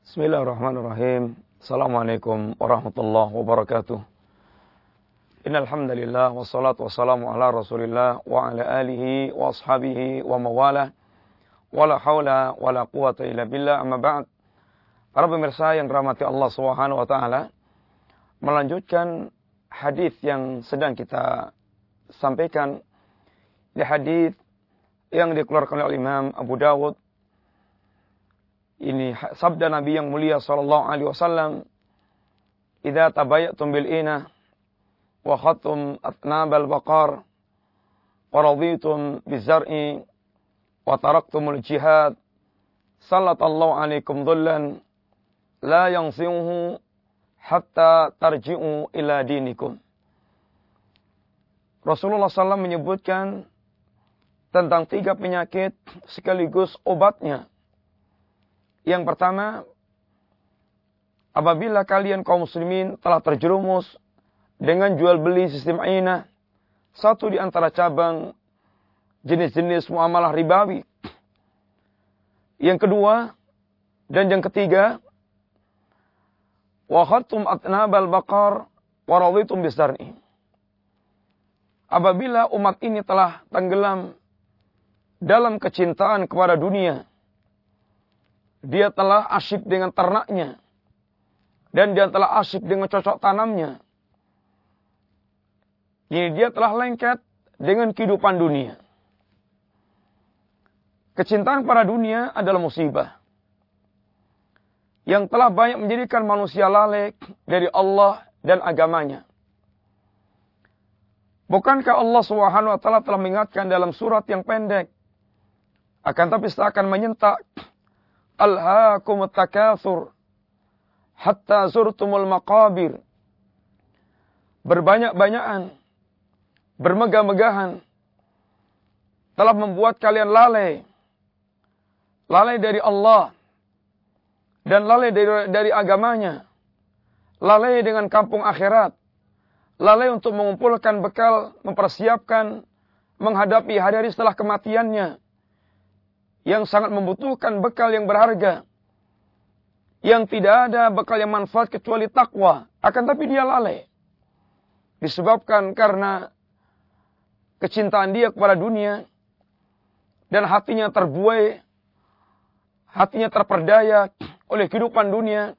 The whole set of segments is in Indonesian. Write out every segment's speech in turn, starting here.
Bismillahirrahmanirrahim. Assalamualaikum warahmatullahi wabarakatuh. Innal hamdalillah wassalatu wassalamu ala Rasulillah wa ala alihi wa ashabihi wa mawalah. Wala haula wala quwata illa billah, amma ba'd. Para pemirsa yang dirahmati Allah Subhanahu wa taala, melanjutkan hadis yang sedang kita sampaikan, di hadis yang dikeluarkan oleh Imam Abu Dawud. Ini sabda Nabi yang mulia sallallahu alaihi wasallam, "Idza tabayyatum bil inah wa khattum atnabal baqar wa raditum bizar'i wa taraktumul jihad, sallallahu alaikum dhullan la yansihu hatta tarji'u ila dinikum." Rasulullah SAW menyebutkan tentang 3 penyakit sekaligus obatnya. Yang pertama, apabila kalian kaum muslimin telah terjerumus dengan jual beli sistem ainah, satu di antara cabang jenis-jenis muamalah ribawi. Yang kedua dan yang ketiga, wa khattum atnabal baqar wa raditum bizar'i. Apabila umat ini telah tenggelam dalam kecintaan kepada dunia, dia telah asyik dengan ternaknya, dan dia telah asyik dengan cocok tanamnya. Jadi dia telah lengket dengan kehidupan dunia. Kecintaan pada dunia adalah musibah yang telah banyak menjadikan manusia lalai dari Allah dan agamanya. Bukankah Allah Subhanahu wa taala telah mengingatkan dalam surat yang pendek, akan tapi seakan menyentak, "Alhaakumut takatsur hatta zurtumul maqabir." Berbanyak-banyakan, bermegah-megahan telah membuat kalian lalai. Lalai dari Allah dan lalai dari agamanya. Lalai dengan kampung akhirat. Lalai untuk mengumpulkan bekal, mempersiapkan menghadapi hari-hari setelah kematiannya, yang sangat membutuhkan bekal yang berharga, yang tidak ada bekal yang manfaat kecuali takwa. Akan tapi dia lalai, disebabkan karena kecintaan dia kepada dunia, dan hatinya terbuai, hatinya terperdaya oleh kehidupan dunia.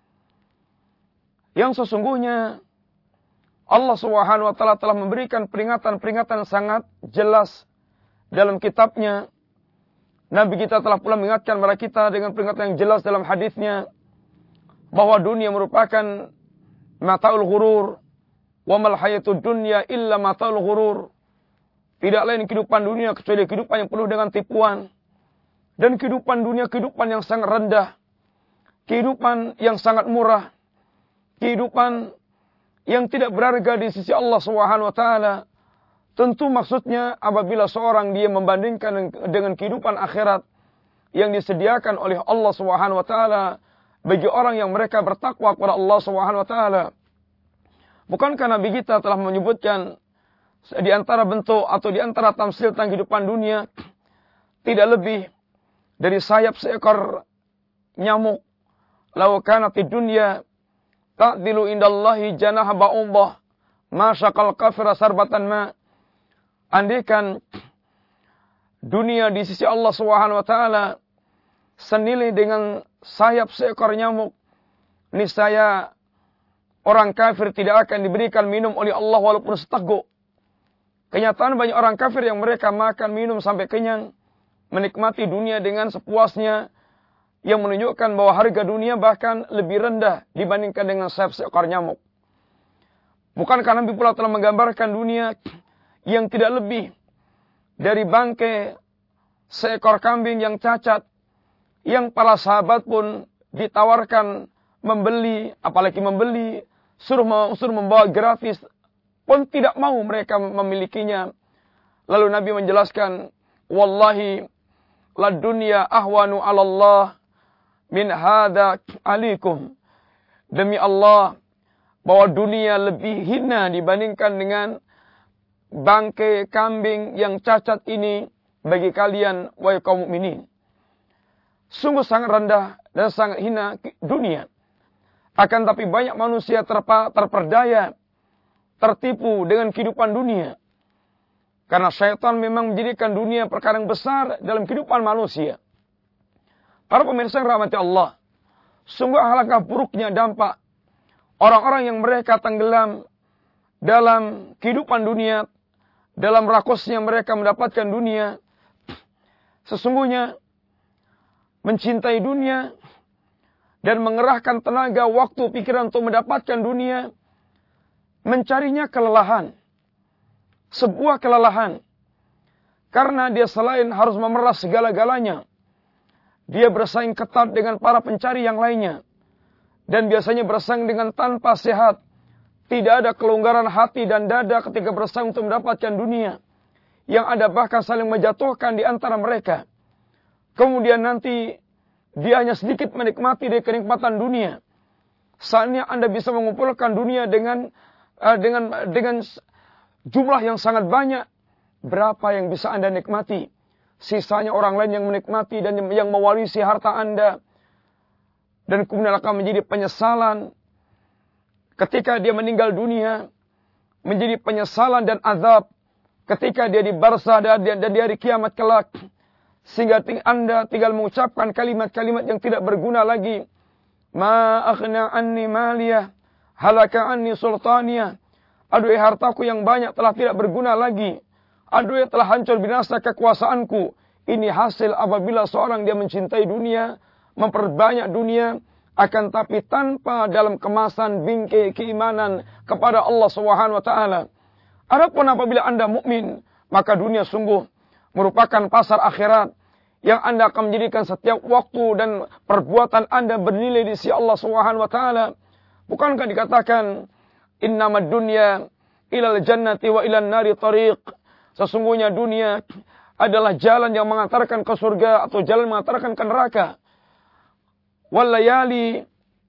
Yang sesungguhnya Allah Subhanahu wa taala telah memberikan peringatan-peringatan sangat jelas dalam kitabnya. Nabi kita telah pula mengingatkan kepada kita dengan peringatan yang jelas dalam hadisnya, bahwa dunia merupakan mata'ul ghurur, wa mal hayatud dunya illa mata'ul ghurur. Tidak lain kehidupan dunia kecuali kehidupan yang penuh dengan tipuan. Dan kehidupan dunia kehidupan yang sangat rendah, kehidupan yang sangat murah, kehidupan yang tidak berharga di sisi Allah Subhanahu wa taala. Tentu maksudnya apabila seorang dia membandingkan dengan kehidupan akhirat yang disediakan oleh Allah Subhanahu wa taala bagi orang yang mereka bertakwa kepada Allah Subhanahu wa taala. Bukankah Nabi kita telah menyebutkan di antara bentuk atau di antara tamsil tentang kehidupan dunia tidak lebih dari sayap seekor nyamuk. Law kanatid dunya ta'dilu indallahi janaha ba'udah ma syaqal kafira sarbatan ma. Andaikan dunia di sisi Allah Subhanahu wa taala senilai dengan sayap seekor nyamuk, niscaya orang kafir tidak akan diberikan minum oleh Allah walaupun seteguk. Kenyataan banyak orang kafir yang mereka makan minum sampai kenyang, menikmati dunia dengan sepuasnya, yang menunjukkan bahwa harga dunia bahkan lebih rendah dibandingkan dengan sayap seekor nyamuk. Bukankah Nabi pula telah menggambarkan dunia yang tidak lebih dari bangkai seekor kambing yang cacat, yang para sahabat pun ditawarkan membeli, apalagi membeli, suruh membawa gratis, pun tidak mau mereka memilikinya. Lalu Nabi menjelaskan, "Wallahi la dunya ahwanu 'ala Allah min hadza alikum." Demi Allah, bahwa dunia lebih hina dibandingkan dengan bangkai kambing yang cacat ini bagi kalian, wahai kaum mukminin. Sungguh sangat rendah dan sangat hina dunia. Akan tapi banyak manusia terperdaya, tertipu dengan kehidupan dunia. Karena syaitan memang menjadikan dunia perkara yang besar dalam kehidupan manusia. Para pemirsa yang rahmati Allah, sungguh alangkah buruknya dampak orang-orang yang mereka tenggelam dalam kehidupan dunia, dalam rakusnya mereka mendapatkan dunia. Sesungguhnya mencintai dunia dan mengerahkan tenaga, waktu, pikiran untuk mendapatkan dunia, mencarinya kelelahan. Sebuah kelelahan. Karena dia selain harus memeras segala-galanya, dia bersaing ketat dengan para pencari yang lainnya. Dan biasanya bersaing dengan tanpa sehat. Tidak ada kelonggaran hati dan dada ketika bersaing untuk mendapatkan dunia. Yang ada bahkan saling menjatuhkan di antara mereka. Kemudian nanti dia hanya sedikit menikmati dari kenikmatan dunia. Saatnya Anda bisa mengumpulkan dunia dengan jumlah yang sangat banyak. Berapa yang bisa Anda nikmati? Sisanya orang lain yang menikmati dan yang mewarisi harta Anda. Dan kemudian akan menjadi penyesalan ketika dia meninggal dunia. Menjadi penyesalan dan azab ketika dia di barzah dan di hari kiamat kelak. Sehingga Anda tinggal mengucapkan kalimat-kalimat yang tidak berguna lagi. Ma aghna anni maliyah, halaka anni sultaniyah. Aduh, hartaku yang banyak telah tidak berguna lagi. Aduh, telah hancur binasa kekuasaanku. Ini hasil apabila seorang dia mencintai dunia, memperbanyak dunia, akan tapi tanpa dalam kemasan bingkai keimanan kepada Allah Subhanahu wa taala. Adapun apabila Anda mukmin, maka dunia sungguh merupakan pasar akhirat yang Anda akan menjadikan setiap waktu dan perbuatan Anda bernilai di sisi Allah Subhanahu wa taala. Bukankah dikatakan innamad dunya ilal jannati wa ilan nari tariq? Sesungguhnya dunia adalah jalan yang mengantarkan ke surga atau jalan mengantarkan ke neraka. Wal layali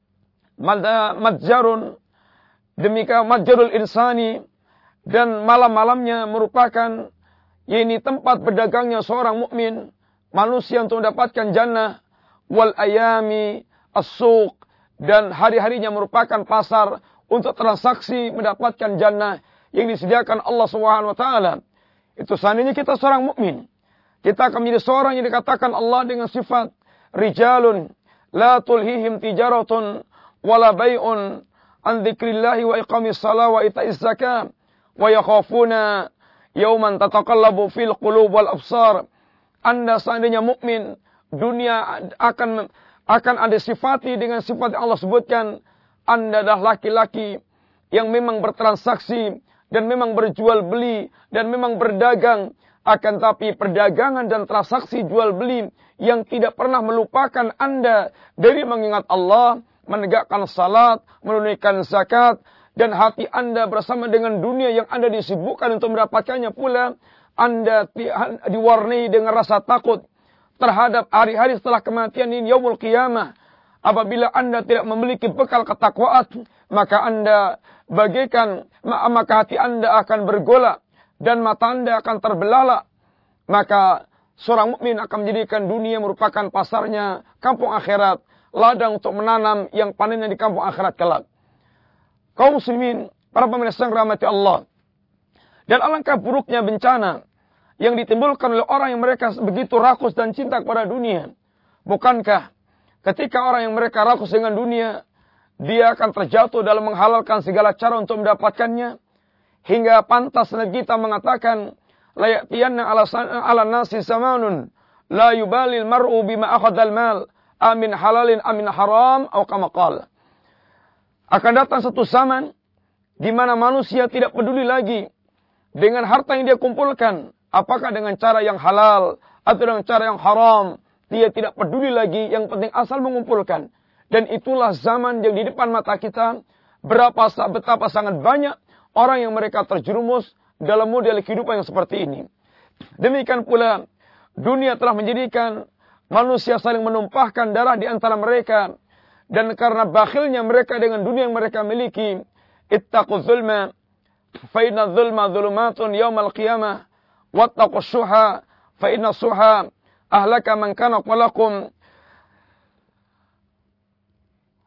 madjarun, demikian madjarul insani, dan malam-malamnya merupakan yakni tempat berdagangnya seorang mukmin, manusia untuk mendapatkan jannah. Wal ayami as-suq, dan hari-harinya merupakan pasar untuk transaksi mendapatkan jannah yang disediakan Allah Subhanahu wa taala. Itu seandainya kita seorang mukmin, kita akan menjadi seorang yang dikatakan Allah dengan sifat rijalun la tulhihim tijaratun wala bai'un an dzikrillahi wa iqamis shalah wa ita'iz zakah wa yakhafuna yauman tataqallabu fil qulub wal absar. Anda seandainya mukmin, dunia akan Anda sifati dengan sifat yang Allah sebutkan. Anda adalah laki-laki yang memang bertransaksi dan memang berjual beli dan memang berdagang. Akan tapi perdagangan dan transaksi jual beli yang tidak pernah melupakan Anda dari mengingat Allah, menegakkan salat, menunaikan zakat, dan hati Anda bersama dengan dunia yang Anda disibukkan untuk mendapatkannya pula. Anda diwarnai dengan rasa takut terhadap hari-hari setelah kematian ini, yaumul qiyamah. Apabila Anda tidak memiliki bekal ketakwaan, maka maka hati Anda akan bergolak dan mata Anda akan terbelalak. Maka seorang mukmin akan menjadikan dunia merupakan pasarnya kampung akhirat, ladang untuk menanam yang panennya di kampung akhirat kelak. Kaum muslimin, para pemirsa yang rahmati Allah, dan alangkah buruknya bencana yang ditimbulkan oleh orang yang mereka begitu rakus dan cinta kepada dunia. Bukankah ketika orang yang mereka rakus dengan dunia, dia akan terjatuh dalam menghalalkan segala cara untuk mendapatkannya, hingga pantas kita mengatakan la ya'tiyanna ala nasi zamanun la yubalil mar'u bima akhadhal mal amin halalin amin haram atau kama qala. Akan datang satu zaman di mana manusia tidak peduli lagi dengan harta yang dia kumpulkan, apakah dengan cara yang halal atau dengan cara yang haram. Dia tidak peduli lagi, yang penting asal mengumpulkan. Dan itulah zaman yang di depan mata kita. Betapa sangat banyak orang yang mereka terjerumus dalam model kehidupan yang seperti ini. Demikian pula dunia telah menjadikan manusia saling menumpahkan darah di antara mereka. Dan karena bakhilnya mereka dengan dunia yang mereka miliki, ittaqu zulma fa inna zulma zulumatun yaumal qiyamah wattaqu syuha fa inna syuha ahlaka man kana qalakum.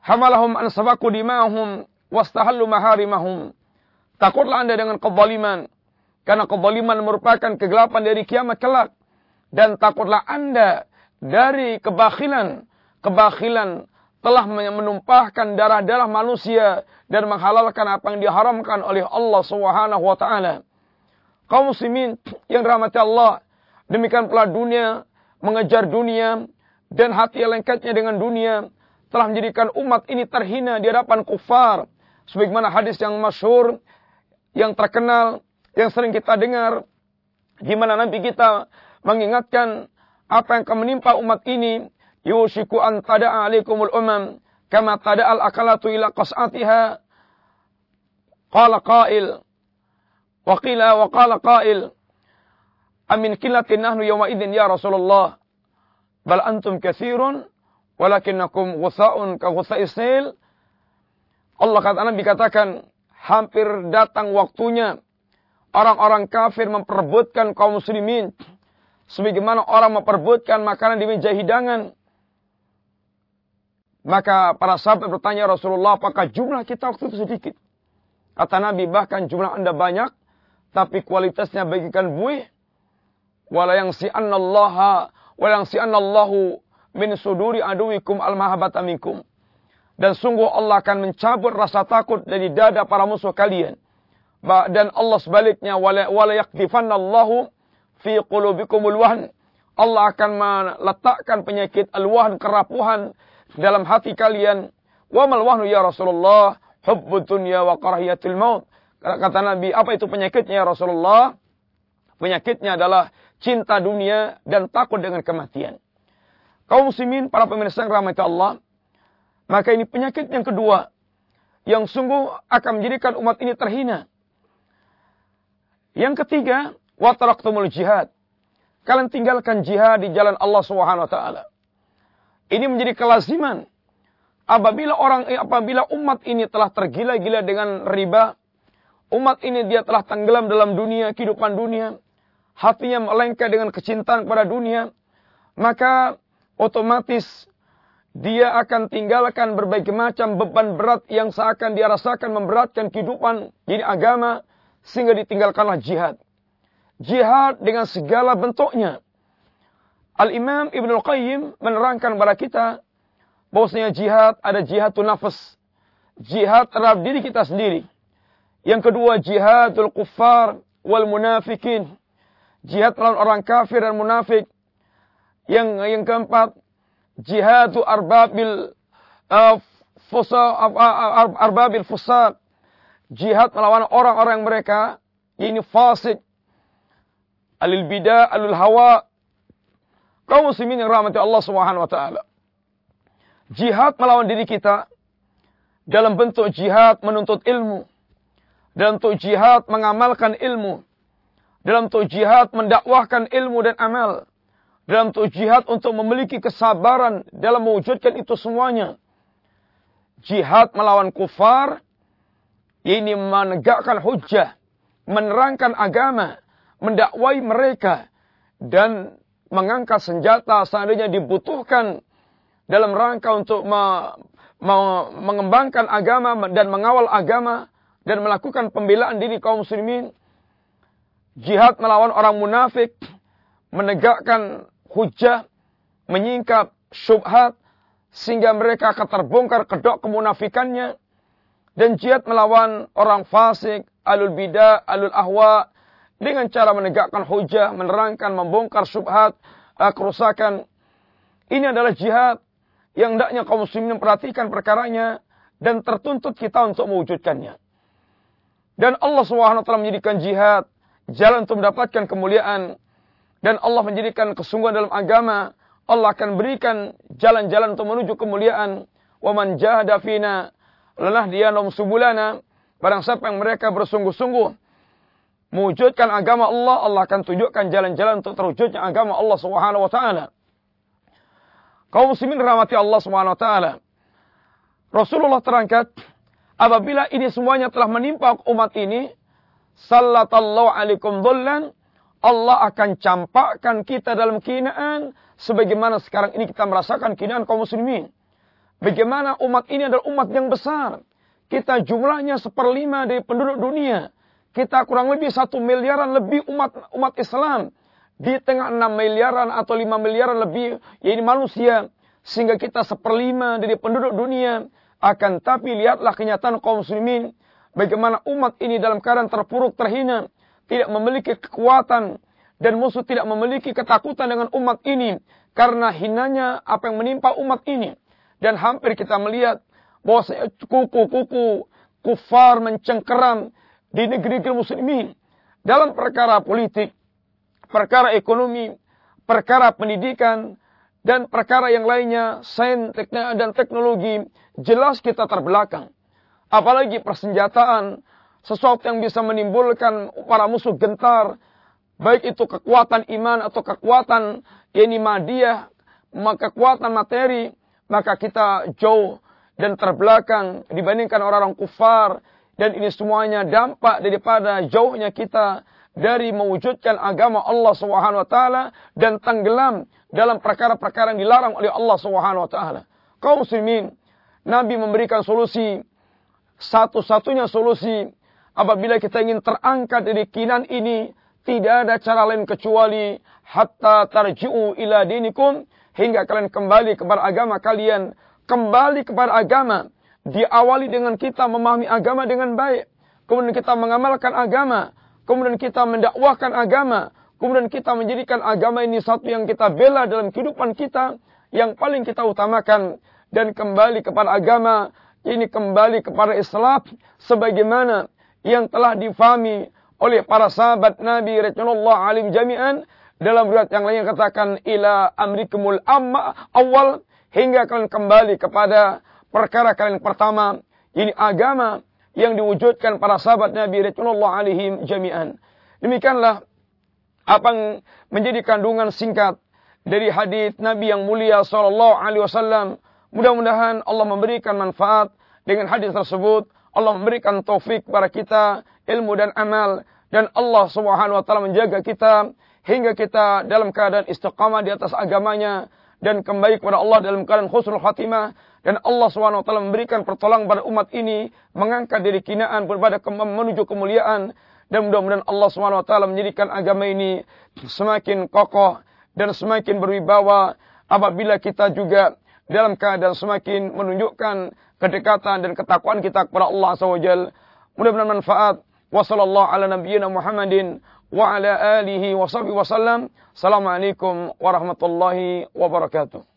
hamalahum an sabaku dimahum wastahallu maharimahum. Takutlah Anda dengan kezaliman, karena kezaliman merupakan kegelapan dari kiamat kelak. Dan takutlah Anda dari kebakhilan. Kebakhilan telah menumpahkan darah-darah manusia dan menghalalkan apa yang diharamkan oleh Allah Subhanahu wa taala. Kaum muslimin yang dirahmati Allah, demikian pula dunia, mengejar dunia dan hati yang lengketnya dengan dunia telah menjadikan umat ini terhina di hadapan kufar. Sebagaimana hadis yang masyhur, yang terkenal, yang sering kita dengar, di mana Nabi kita mengingatkan apa yang akan menimpa umat ini. Yushiku an tada'a alaikumul umam kama tada'al akalatu ila qas'atiha. Qala qail wa qala qail amin qillatin nahnu yawma idzin ya Rasulullah bal antum katsirun walakinnakum ghusaa'un ka ghusaa'is sail. Allah kata Nabi katakan, hampir datang waktunya orang-orang kafir memperebutkan kaum muslimin sebagaimana orang memperebutkan makanan di meja hidangan. Maka para sahabat bertanya, Rasulullah, apakah jumlah kita waktu itu sedikit? Kata Nabi, bahkan jumlah Anda banyak, tapi kualitasnya bagikan buih. Wala yang si'annallahu min suduri aduwikum al-mahabbata minkum. Dan sungguh Allah akan mencabut rasa takut dari dada para musuh kalian. Dan Allah sebaliknya, wala yakdifannallahu fi qulubikumul wahn. Allah akan meletakkan penyakit al-wahn, kerapuhan dalam hati kalian. Wa mal wahnu ya Rasulullah, hubbud dunya wa karahiyatul maut. Kata Nabi, apa itu penyakitnya ya Rasulullah? Penyakitnya adalah cinta dunia dan takut dengan kematian. Kaum muslimin, para pemirsa yang rahmati Allah, maka ini penyakit yang kedua yang sungguh akan menjadikan umat ini terhina. Yang ketiga, wa taraktumul jihad. Kalian tinggalkan jihad di jalan Allah Subhanahu wa taala. Ini menjadi kelaziman. Apabila umat ini telah tergila-gila dengan riba, umat ini dia telah tenggelam dalam dunia, kehidupan dunia, hatinya melengket dengan kecintaan kepada dunia, maka otomatis dia akan tinggalkan berbagai macam beban berat yang seakan dia rasakan memberatkan kehidupan ini agama, sehingga ditinggalkanlah jihad. Jihad dengan segala bentuknya. Al-Imam Ibnul Qayyim menerangkan kepada kita bahwasanya jihad ada jihadun nafs, jihad terhadap diri kita sendiri. Yang kedua, jihadul kuffar wal munafikin, jihad melawan orang kafir dan munafik. Yang keempat, jihadu arbabil fusaq, jihad melawan orang-orang mereka ini fasik, alil bidah, alul hawa. Kaum muslimin yang rahmati Allah Subhanahu wa taala. Jihad melawan diri kita dalam bentuk jihad menuntut ilmu, dalam bentuk jihad mengamalkan ilmu, dalam bentuk jihad mendakwahkan ilmu dan amal, dalam bentuk jihad untuk memiliki kesabaran dalam mewujudkan itu semuanya. Jihad melawan kufar ini menegakkan hujjah, menerangkan agama, mendakwai mereka dan mengangkat senjata seandainya dibutuhkan dalam rangka untuk mengembangkan agama dan mengawal agama dan melakukan pembelaan diri kaum muslimin. Jihad melawan orang munafik, menegakkan hujjah, menyingkap syubhat sehingga mereka akan terbongkar kedok kemunafikannya. Dan jihad melawan orang fasik, alul bidah, alul ahwa, dengan cara menegakkan hujah, menerangkan, membongkar syubhat, kerusakan. Ini adalah jihad yang hendaknya kaum muslimin memperhatikan perkaranya dan tertuntut kita untuk mewujudkannya. Dan Allah SWT menjadikan jihad jalan untuk mendapatkan kemuliaan. Dan Allah menjadikan kesungguhan dalam agama. Allah akan berikan jalan-jalan untuk menuju kemuliaan. Wa man jahada fina lanahdiyanahum subulana. Barang siapa yang mereka bersungguh-sungguh mewujudkan agama Allah, Allah akan tunjukkan jalan-jalan untuk terwujudnya agama Allah Subhanahu wa taala. Kaum muslimin rahmati Allah Subhanahu wa taala. Rasulullah terangkat, apabila ini semuanya telah menimpa umat ini, sallallahu alaikum dhullan, Allah akan campakkan kita dalam kehinaan sebagaimana sekarang ini kita merasakan kehinaan kaum muslimin. bagaimana umat ini adalah umat yang besar. Kita jumlahnya 1/5 dari penduduk dunia. Kita kurang lebih 1 miliaran lebih umat Islam. Di tengah 6 miliaran atau 5 miliaran lebih, yaitu manusia. Sehingga kita 1/5 dari penduduk dunia. Akan tapi lihatlah kenyataan kaum muslimin. Bagaimana umat ini dalam keadaan terpuruk, terhina. Tidak memiliki kekuatan. Dan musuh tidak memiliki ketakutan dengan umat ini. Karena hinanya apa yang menimpa umat ini. Dan hampir kita melihat bahwa kuku-kuku kufar mencengkeram di negeri-negeri muslimin. Dalam perkara politik, perkara ekonomi, perkara pendidikan, dan perkara yang lainnya, sains dan teknologi, jelas kita terbelakang. Apalagi persenjataan, sesuatu yang bisa menimbulkan para musuh gentar, baik itu kekuatan iman atau kekuatan madiyah, kekuatan materi, maka kita jauh dan terbelakang dibandingkan orang-orang kufar. Dan ini semuanya dampak daripada jauhnya kita dari mewujudkan agama Allah SWT dan tenggelam dalam perkara-perkara yang dilarang oleh Allah SWT. Kaum muslimin, Nabi memberikan solusi, satu-satunya solusi apabila kita ingin terangkat dari kinan ini. Tidak ada cara lain kecuali hatta tarji'u ila dinikum, hingga kalian kembali kepada agama kalian. Kembali kepada agama diawali dengan kita memahami agama dengan baik, kemudian kita mengamalkan agama, kemudian kita mendakwahkan agama, kemudian kita menjadikan agama ini satu yang kita bela dalam kehidupan kita, yang paling kita utamakan. Dan kembali kepada agama ini, kembali kepada Islam sebagaimana yang telah difahami oleh para sahabat Nabi radhiyallahu alim jami'an. Dalam riwayat yang lain katakan ila amrikumul awal, hingga kalian kembali kepada perkara kalian pertama. Ini agama yang diwujudkan para sahabat Nabi radhiyallahu alaihim jami'an. Demikianlah apa yang menjadi kandungan singkat dari hadis Nabi yang mulia sallallahu alaihi wasallam. Mudah-mudahan Allah memberikan manfaat dengan hadis tersebut. Allah memberikan taufik kepada kita, ilmu dan amal. Dan Allah Subhanahu wa taala menjaga kita hingga kita dalam keadaan istiqamah di atas agamanya dan kembali kepada Allah dalam keadaan husnul khatimah. Dan Allah Subhanahu wa taala memberikan pertolongan pada umat ini, mengangkat dari kinaan kepada menuju kemuliaan. Dan mudah-mudahan Allah Subhanahu wa taala menjadikan agama ini semakin kokoh dan semakin berwibawa apabila kita juga dalam keadaan semakin menunjukkan kedekatan dan ketakwaan kita kepada Allah Azza wa Jalla. Mudah-mudahan manfaat. Wa sallallahu ala nabiyyina Muhammadin wa ala alihi wa sahbihi wa sallam. Assalamualaikum warahmatullahi wabarakatuh.